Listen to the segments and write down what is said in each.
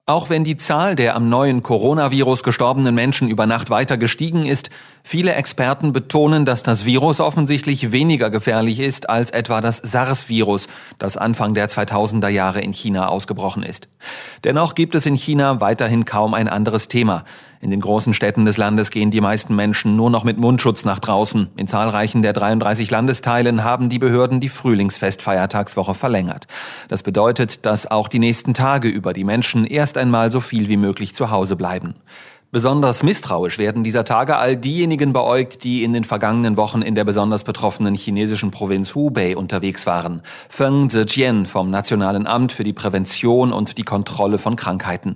Auch wenn die Zahl der am neuen Coronavirus gestorbenen Menschen über Nacht weiter gestiegen ist, viele Experten betonen, dass das Virus offensichtlich weniger gefährlich ist als etwa das SARS-Virus, das Anfang der 2000er Jahre in China ausgebrochen ist. Dennoch gibt es in China weiterhin kaum ein anderes Thema. In den großen Städten des Landes gehen die meisten Menschen nur noch mit Mundschutz nach draußen. In zahlreichen der 33 Landesteilen haben die Behörden die Frühlingsfestfeiertagswoche verlängert. Das bedeutet, dass auch die nächsten Tage über die Menschen erst einmal so viel wie möglich zu Hause bleiben. Besonders misstrauisch werden dieser Tage all diejenigen beäugt, die in den vergangenen Wochen in der besonders betroffenen chinesischen Provinz Hubei unterwegs waren. Feng Zijian vom Nationalen Amt für die Prävention und die Kontrolle von Krankheiten.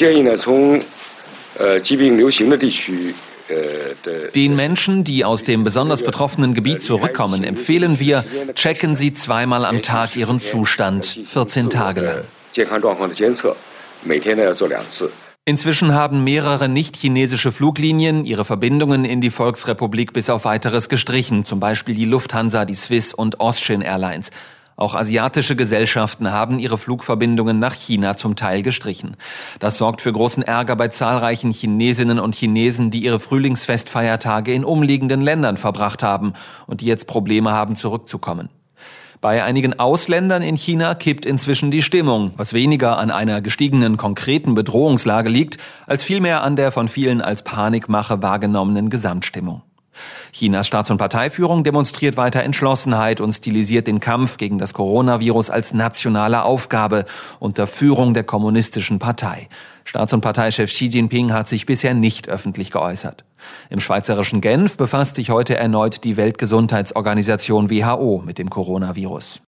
Den Menschen, die aus dem besonders betroffenen Gebiet zurückkommen, empfehlen wir, checken Sie zweimal am Tag Ihren Zustand, 14 Tage lang. Inzwischen haben mehrere nicht-chinesische Fluglinien ihre Verbindungen in die Volksrepublik bis auf Weiteres gestrichen, zum Beispiel die Lufthansa, die Swiss und Austrian Airlines. Auch asiatische Gesellschaften haben ihre Flugverbindungen nach China zum Teil gestrichen. Das sorgt für großen Ärger bei zahlreichen Chinesinnen und Chinesen, die ihre Frühlingsfestfeiertage in umliegenden Ländern verbracht haben und die jetzt Probleme haben, zurückzukommen. Bei einigen Ausländern in China kippt inzwischen die Stimmung, was weniger an einer gestiegenen konkreten Bedrohungslage liegt, als vielmehr an der von vielen als Panikmache wahrgenommenen Gesamtstimmung. Chinas Staats- und Parteiführung demonstriert weiter Entschlossenheit und stilisiert den Kampf gegen das Coronavirus als nationale Aufgabe unter Führung der Kommunistischen Partei. Staats- und Parteichef Xi Jinping hat sich bisher nicht öffentlich geäußert. Im schweizerischen Genf befasst sich heute erneut die Weltgesundheitsorganisation WHO mit dem Coronavirus.